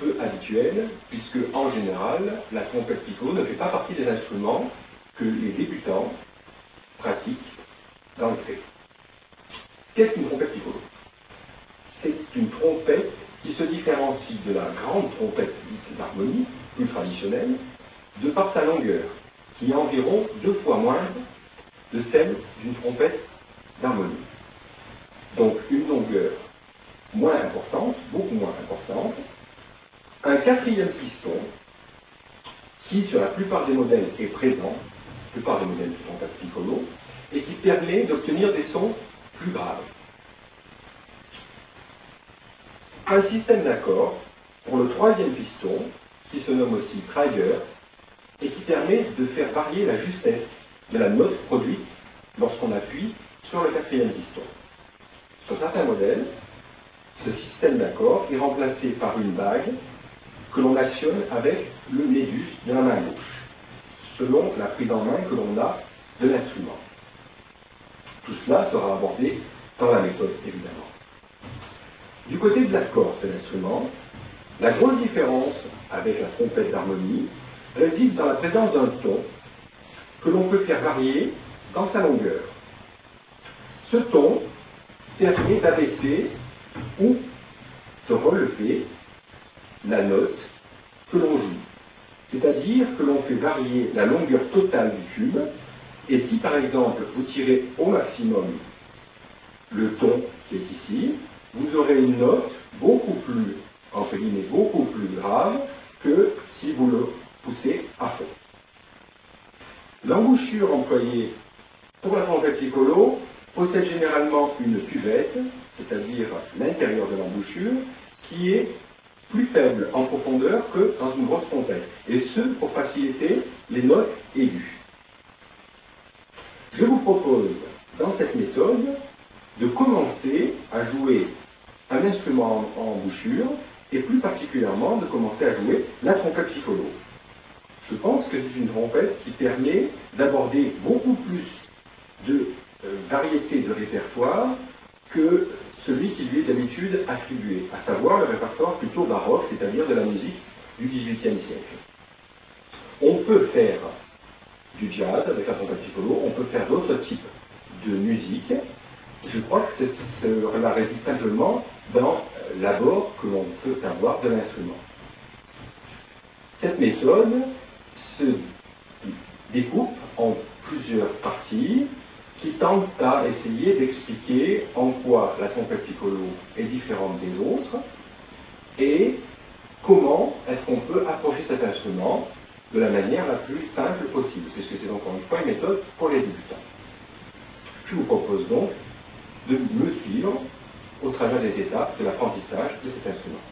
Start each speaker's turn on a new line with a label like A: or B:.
A: peu habituel, puisque en général, la trompette piccolo ne fait pas partie des instruments que les débutants pratiquent dans le fait. Qu'est-ce qu'une trompette piccolo? C'est une trompette qui se différencie de la grande trompette d'harmonie, plus traditionnelle, de par sa longueur, qui est environ 2 fois moindre de celle d'une trompette d'harmonie. Donc une longueur moins importante, beaucoup moins importante, un 4e piston qui sur la plupart des modèles est présent, la plupart des modèles de trompette piccolo, et qui permet d'obtenir des sons plus graves. Un système d'accords pour le 3e piston, qui se nomme aussi trigger, et qui permet de faire varier la justesse de la note produite lorsqu'on appuie sur le 4e piston. Sur certains modèles, ce système d'accords est remplacé par une bague que l'on actionne avec le médius de la main gauche, selon la prise en main que l'on a de l'instrument. Tout cela sera abordé dans la méthode, évidemment. Du côté de l'accord de l'instrument, la grosse différence avec la trompette d'harmonie réside dans la présence d'un ton que l'on peut faire varier dans sa longueur. Ce ton permet d'abaisser ou de relever la note que l'on joue. C'est-à-dire que l'on fait varier la longueur totale du tube, et si par exemple vous tirez au maximum le ton qui est ici, vous aurez une note beaucoup plus, entre guillemets, beaucoup plus grave que si vous le poussez à fond. L'embouchure employée pour la trompette piccolo possède généralement une cuvette, c'est-à-dire l'intérieur de l'embouchure, qui est plus faible en profondeur que dans une grosse trompette, et ce pour faciliter les notes aiguës. Je vous propose, dans cette méthode, de commencer à jouer un instrument en embouchure, et plus particulièrement de commencer à jouer la trompette piccolo. Je pense que c'est une trompette qui permet d'aborder beaucoup plus de variété de répertoire que celui qui lui est d'habitude attribué, à savoir le répertoire plutôt baroque, c'est-à-dire de la musique du XVIIIe siècle. On peut faire du jazz avec la trompette piccolo, on peut faire d'autres types de musique. Je crois que cela réside simplement dans l'abord que l'on peut avoir de l'instrument. Cette méthode se découpe en plusieurs parties qui tentent à essayer d'expliquer en quoi la trompette piccolo est différente des autres et comment est-ce qu'on peut approcher cet instrument de la manière la plus simple possible, puisque c'est encore une fois une méthode pour les débutants. Je vous propose donc de me suivre au travers des étapes de l'apprentissage de cet instrument.